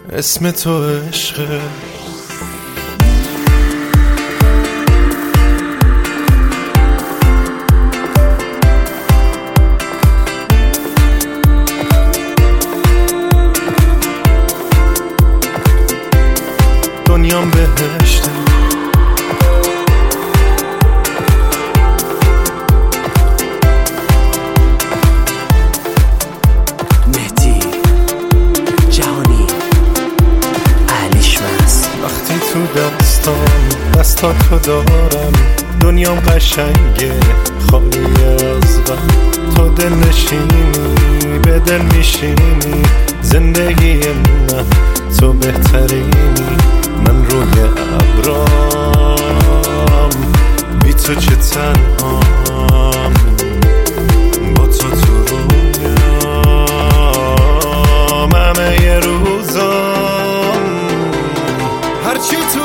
اسم تو عشقه. دنیام بهشته، مهدی جهانی علیشمس. وقتی تو دستاتو دارم دنیام قشنگه خالی از غم. تو دل نشینی به دل میشینی، زندگی من تو بهترینی. من روی ابرام بی تو چه تنهام، با تو تو رویام همه یه روزام. هرچی تو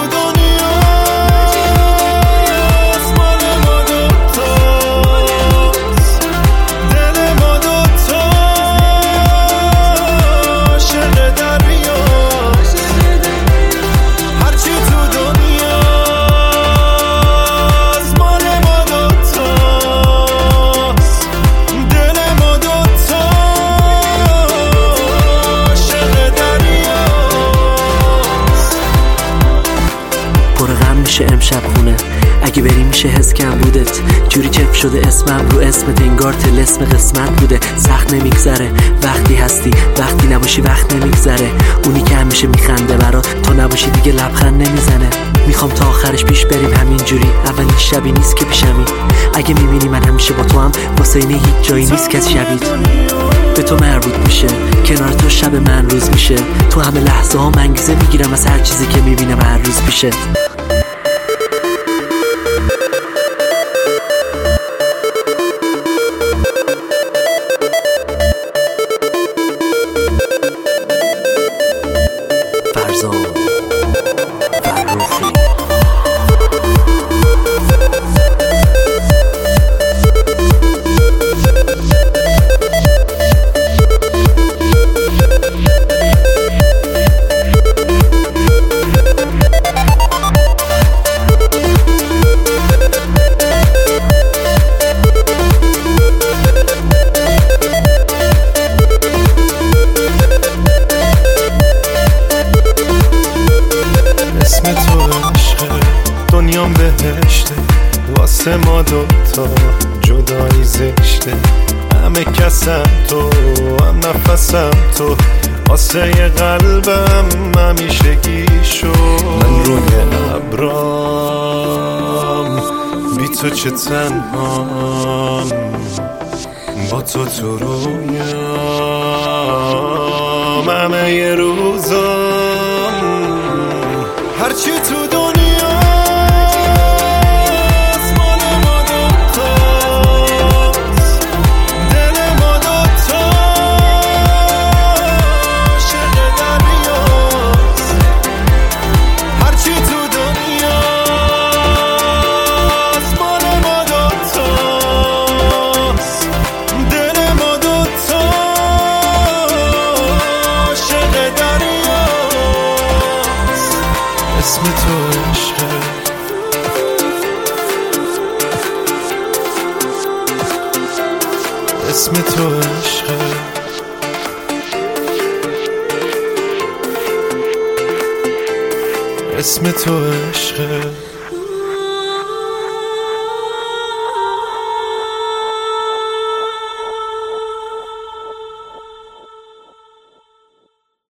دنیاست مال ما دوتاست، دل ما دوتاست، عشق دریاست. هرچی تو دنیاست مال ما دوتاست، دل ما دوتاست، عشق دریاست. پر غم میشه امشب خونه، اگه بری میشه حس کم بودت. جوری کف شده اسمم رو اسمت، انگار طلسم قسمت بوده. سخت نمیگذره وقتی هستی، وقتی نباشی وقت نمیگذره. اونی که همیشه میخنده برات، تو نباشی دیگه لبخند نمیزنه. میخوام تا آخرش پیش بریم همینجوری، اولین شبی نیست که پیشمی. اگه میبینی من همیشه با تو هم، واسه اینه هیچ جایی نیست که شبید به تو مربوط میشه. کنار تو شب من روز میشه، تو همه لحظه ها انگیزه میگیرم از هر چیزی که میبینم هر روز پیشه. فرزان فرخی. اسم تو عشقه، دنیام بهشته، واسه ما دوتا جدایی زشته. همه کسم تو، هم نفسم تو، واسه یه قلبم همیشگی شو. من روی ابرام بی تو چه تنهام، با تو تو رویام همه یه روزام. هرچی تو دنیاست مال ما دوتاست، دل ما دوتاست، عشق دریاست. هرچی تو دنیاست مال ما دوتاست، دل ما دوتاست، عشق دریاست. اسم تو عشقه، اسم تو عشقه، اسم تو عشقه.